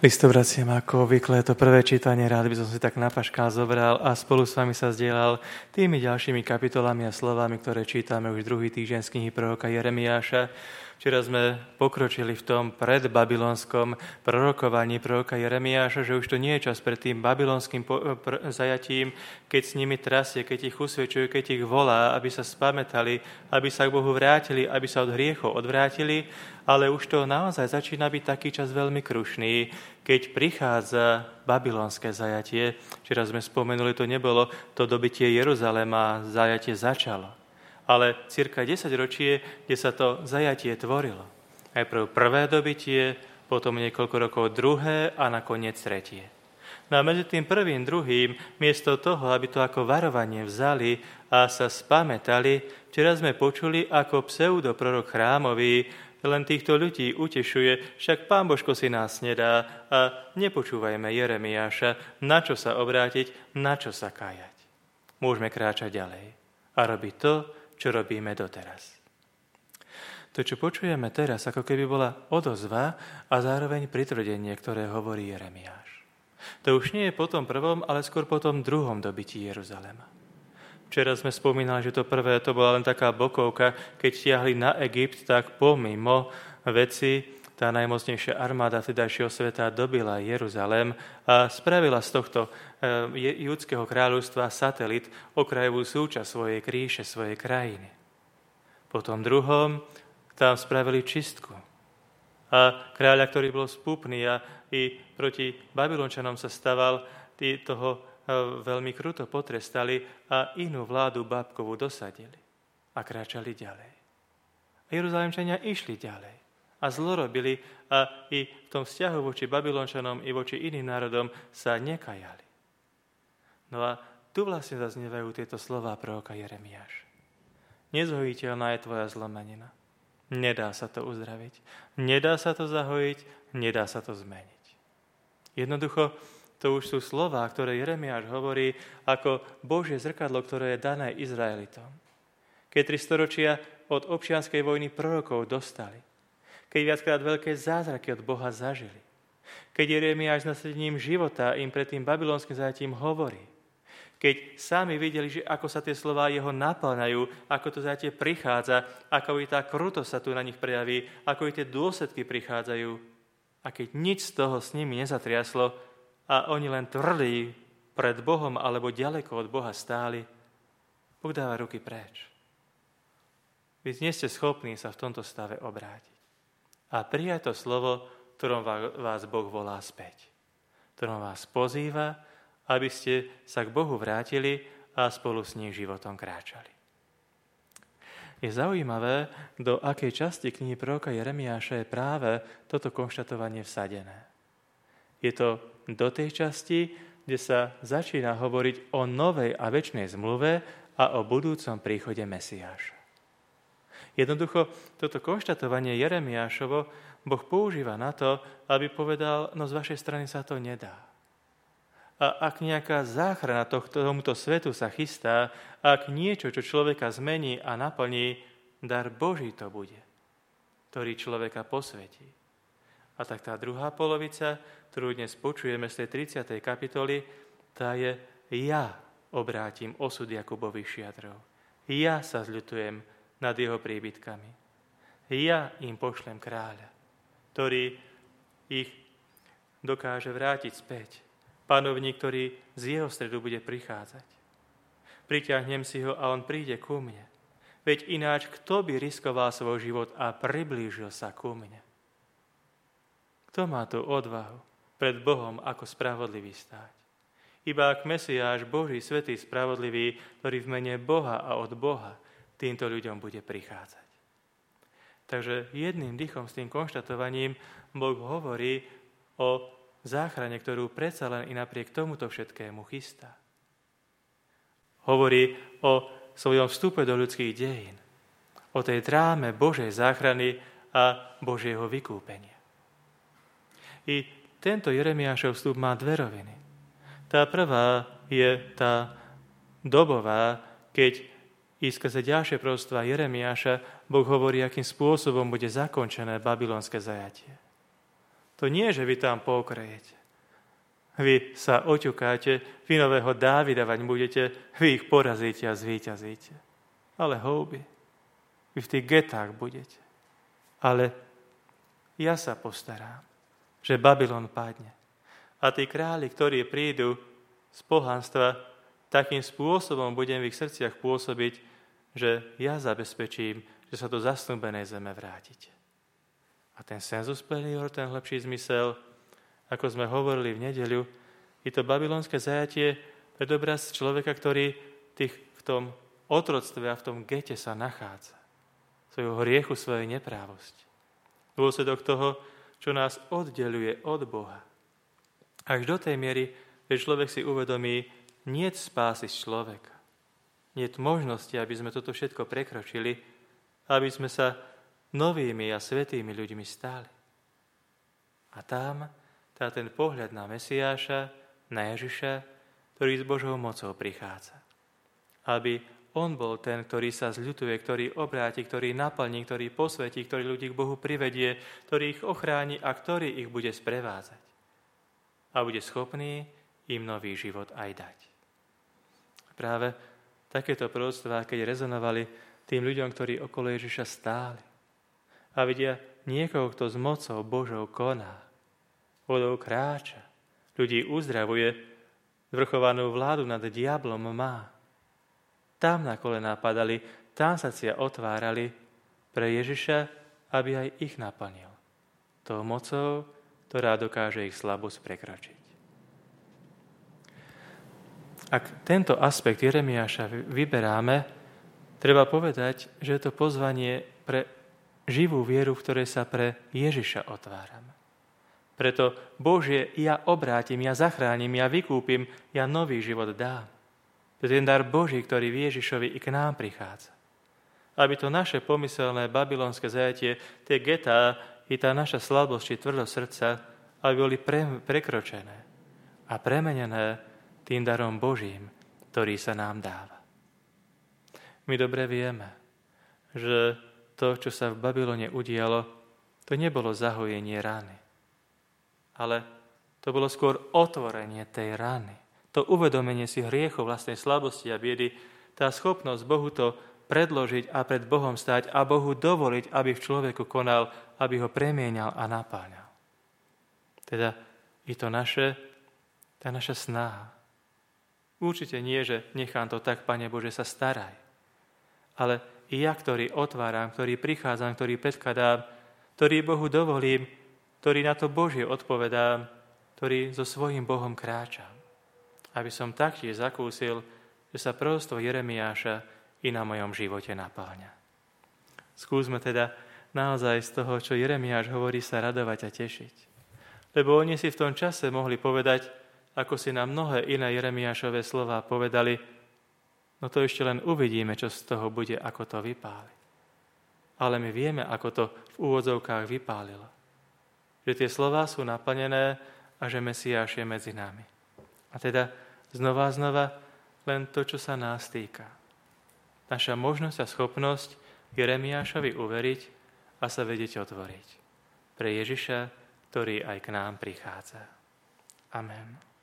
Listovraciem, ako obvykle, to prvé čítanie rád by som si tak na paškál zobral a spolu s vami sa zdieľal tými ďalšími kapitolami a slovami, ktoré čítame už druhý týždeň z knihy proroka Jeremiáša. Včera sme pokročili v tom predbabylonskom prorokovaní proroka Jeremiáša, že už to nie je čas pred tým babylonským zajatím, keď s nimi trasie, keď ich usvedčuje, keď ich volá, aby sa spamätali, aby sa k Bohu vrátili, aby sa od hriechov odvrátili, ale už to naozaj začína byť taký čas veľmi krušný, keď prichádza babylonské zajatie. Včera sme spomenuli, to nebolo to dobytie Jeruzalema, zajatie začalo. Ale cirka 10 ročie, kde sa to zajatie tvorilo. Najprv prvé dobytie, potom niekoľko rokov druhé a nakoniec tretie. No a medzi tým prvým, druhým, miesto toho, aby to ako varovanie vzali a sa spamätali, včera sme počuli, ako pseudoprorok chrámový len týchto ľudí utešuje, však Pán Božko si nás nedá a nepočúvajme Jeremiáša, na čo sa obrátiť, na čo sa kájať. Môžeme kráčať ďalej a robiť to, čo robíme doteraz. To, čo počujeme teraz, ako keby bola odozva a zároveň pritvrdenie, ktoré hovorí Jeremiáš. To už nie je po tom prvom, ale skôr po tom druhom dobytí Jeruzalema. Včera sme spomínali, že to prvé to bola len taká bokovka, keď tiahli na Egypt, tak pomimo veci tá najmocnejšia armáda vtedajšieho sveta dobila Jeruzalém a spravila z tohto judského kráľovstva satelit, okrajovú súčasť svojej kríše, svojej krajiny. Po tom druhom tam spravili čistku. A kráľa, ktorý bol spúpny a i proti Babylončanom sa staval, tí toho veľmi kruto potrestali a inú vládu bábkovú dosadili a kráčali ďalej. A Jeruzalémčania išli ďalej. A zlorobili a i v tom vzťahu voči Babylončanom i voči iným národom sa nekajali. No a tu vlastne zaznievajú tieto slová proroka Jeremiáša. Nezhojiteľná je tvoja zlomenina. Nedá sa to uzdraviť. Nedá sa to zahojiť, nedá sa to zmeniť. Jednoducho, to už sú slová, ktoré Jeremiáš hovorí ako Božie zrkadlo, ktoré je dané Izraelitom. Keď 3 storočia od občianskej vojny prorokov dostali, keď viackrát veľké zázraky od Boha zažili. Keď Jeremiáš s nasadením života im pred tým babylonským zajatím hovorí. Keď sami videli, že ako sa tie slová jeho naplňajú, ako to zajatie prichádza, ako i tá krutosť sa tu na nich prejaví, ako i tie dôsledky prichádzajú. A keď nič z toho s nimi nezatriaslo a oni len tvrdí pred Bohom alebo ďaleko od Boha stáli, Boh dáva ruky preč. Vy nie ste schopní sa v tomto stave obrátiť. A prijať to slovo, ktorom vás Boh volá späť. Ktorom vás pozýva, aby ste sa k Bohu vrátili a spolu s ním životom kráčali. Je zaujímavé, do akej časti knihy proroka Jeremiáša je práve toto konštatovanie vsadené. Je to do tej časti, kde sa začína hovoriť o novej a večnej zmluve a o budúcom príchode Mesiáša. Jednoducho, toto konštatovanie Jeremiášovo Boh používa na to, aby povedal, no z vašej strany sa to nedá. A ak nejaká záchrana tomuto svetu sa chystá, ak niečo, čo človeka zmení a naplní, dar Boží to bude, ktorý človeka posvetí. A tak tá druhá polovica, ktorú dnes počujeme z tej 30. kapitoly, tá je ja obrátim osud Jakubových šiatrov. Ja sa zľutujem nad jeho príbytkami. Ja im pošlem kráľa, ktorý ich dokáže vrátiť späť. Panovník, ktorý z jeho stredu bude prichádzať. Priťahnem si ho a on príde ku mne. Veď ináč, kto by riskoval svoj život a priblížil sa ku mne? Kto má tú odvahu pred Bohom ako spravodlivý stáť? Iba ak Mesiáš, Boží, svätý, spravodlivý, ktorý v mene Boha a od Boha týmto ľuďom bude prichádzať. Takže jedným dychom s tým konštatovaním Boh hovorí o záchrane, ktorú predsa len i napriek tomuto všetkému chystá. Hovorí o svojom vstupe do ľudských dejín, o tej dráme Božej záchrany a Božieho vykúpenia. I tento Jeremiášov vstup má 2 roviny. Tá prvá je tá dobová, keď i skrze ďalšie proroctvá Jeremiáša Boh hovorí, akým spôsobom bude zakončené babylonské zajatie. to nie, že vy tam pokrejete. Vy sa oťukáte, vy nového Dávida vať budete, vy ich porazíte a zvíťazíte. Ale houby, vy v tých getách budete. Ale ja sa postarám, že Babylon padne. A tí králi, ktorí prídu z pohanstva, takým spôsobom budem v ich srdciach pôsobiť, že ja zabezpečím, že sa do zasnúbenej zeme vrátite. A ten sensus plenior, ten lepší zmysel, ako sme hovorili v nedeľu, je to babylonské zajatie pred obraz človeka, ktorý v tom otroctve a v tom gete sa nachádza. Svojho hriechu, svojej neprávosti. Dôsledok toho, čo nás oddeľuje od Boha. Až do tej miery, že človek si uvedomí, niet spásy z človeka. Niet možnosti, aby sme toto všetko prekročili, aby sme sa novými a svätými ľuďmi stali. A tam ten pohľad na Mesiáša, na Ježiša, ktorý s Božou mocou prichádza. Aby on bol ten, ktorý sa zľutuje, ktorý obráti, ktorý naplní, ktorý posvetí, ktorý ľudí k Bohu privedie, ktorý ich ochráni a ktorý ich bude sprevádzať. A bude schopný im nový život aj dať. Práve takéto proroctvá, keď rezonovali tým ľuďom, ktorí okolo Ježiša stáli a vidia niekoho, kto s mocou Božou koná, vodou kráča, ľudí uzdravuje, zvrchovanú vládu nad diablom má. Tam na kolená padali, tam sa otvárali pre Ježiša, aby aj ich naplnil. Tou mocou, ktorá dokáže ich slabosť prekročiť. Ak tento aspekt Jeremiáša vyberáme, treba povedať, že je to pozvanie pre živú vieru, v ktorej sa pre Ježiša otvárame. Preto Bože, ja obrátim, ja zachránim, ja vykúpim, ja nový život dám. To je ten dar Boží, ktorý v Ježišovi i k nám prichádza. Aby to naše pomyselné babylonské zajatie, tie getá i tá naša slabosť či tvrdosť srdca, aby boli prekročené a premenené tým darom Božím, ktorý sa nám dáva. My dobre vieme, že to, čo sa v Babylone udialo, to nebolo zahojenie rany, ale to bolo skôr otvorenie tej rany. To uvedomenie si hriechov, vlastnej slabosti a biedy, tá schopnosť Bohu to predložiť a pred Bohom stáť a Bohu dovoliť, aby v človeku konal, aby ho premieňal a napáľal. Teda je to tá naša snaha. Určite nie, že nechám to tak, Pane Bože, sa staraj. Ale i ja, ktorý otváram, ktorý prichádzam, ktorý predkladám, ktorý Bohu dovolím, ktorý na to Božie odpovedám, ktorý so svojím Bohom kráčam. Aby som taktiež zakúsil, že sa proroctvo Jeremiáša i na mojom živote napáľa. Skúsme teda naozaj z toho, čo Jeremiáš hovorí, sa radovať a tešiť. Lebo oni si v tom čase mohli povedať, ako si nám mnohé iné Jeremiášové slová povedali, no to ešte len uvidíme, čo z toho bude, ako to vypáli. Ale my vieme, ako to v úvodzovkách vypálilo. Že tie slová sú naplnené a že Mesiáš je medzi nami. A teda znova len to, čo sa nás týka. Naša možnosť a schopnosť Jeremiášovi uveriť a sa vedieť otvoriť. Pre Ježiša, ktorý aj k nám prichádza. Amen.